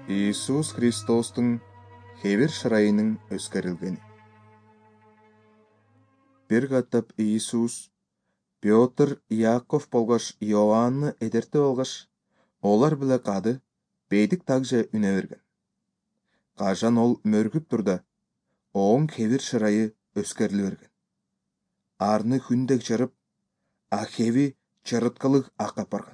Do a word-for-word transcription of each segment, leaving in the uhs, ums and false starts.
Иисус Христостың хебер шырайының өскерілгені. Бір каттап Иисус Петр, Яков болғаш Иоанны эдерті болғаш, олар біле қады, бейдік также үне берген. Қажан ол мөргіп тұрда, оң хебер шырайы өскерілі берген. Арны хүндек жырып, ахеви чырыткылық ақап барған.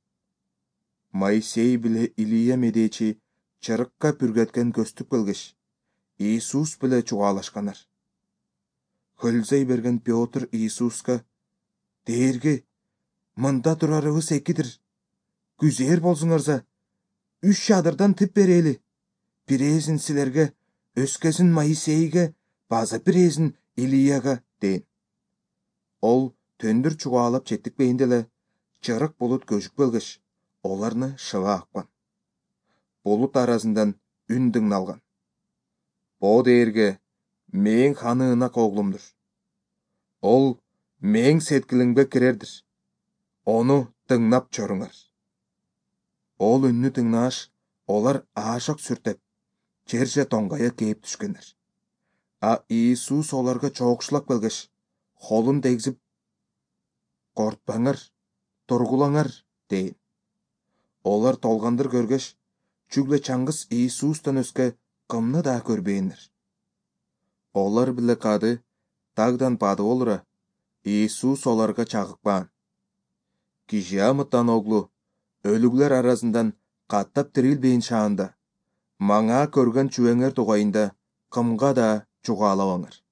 Майсей біле Илия медечи чырыққа пүргеткен көстік білгіш, Иисус біле чуғалашқанар. Хөлзей берген Петр Иисусқа, «Дерге, мында тұрарығыз екідір. Күзер болсыңарза, үш шадырдан тіп берелі. Бірезін сілерге, өскесін Майсейге, база бірезін Илияға» дейін. Ол төндір чуғалап четтік бейінделі, чырық болыт көжік білгіш, оларны шыва ақпан. Болыт арасындан үндің алған. «Бо дерге, мен ханығына қоғлымдыр. Ол мен сеткіліңбе кірердір. Оны тыңнап чорыңар». Ол үнні тыңнаш, олар ашық сүртеп, жерже тоңғая кейіп түшкендер. А Иисус оларға чоғышылақ білгіш, қолын дегзіп, «Қортпаңар, тұрғылаңар» дейін. Олар толғандыр көргеш, чүгле чаңғыс Иисустан өске қымны да көрбейінір. Олар біле қады, тағдан бады олыра, Иисус оларға чағықпан. Кижиамыттан оғлу, өліглер арасындан қаттап тірил бейін шағында, маңа көрген чүеңер тұғайында қымға да чуғалауаңыр.